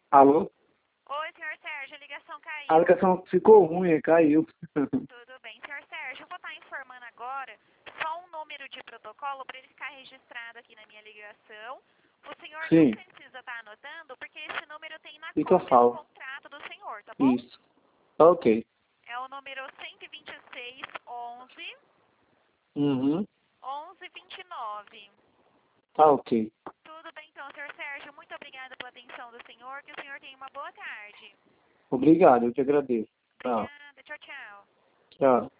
Alô? Oi, senhor Sérgio, a ligação A caiu. ligação ficou ruim, caiu. Tudo bem. Senhor Sérgio, eu vou estar informando agora só um número de protocolo para ele ficar registrado aqui na minha ligação. O senhor não Sim, precisa estar anotando, porque esse número tem na e que eu cópia do falo? contrato do senhor, tá bom? Isso. Ok. É o número 126 11 Uhum. 11 29. Tá ok. Tudo bem então, senhor Sérgio. Muito obrigada pela atenção do senhor. Que o senhor tenha uma boa tarde. Obrigado, eu te agradeço. Tchau. Obrigada. Tchau, tchau. Tchau.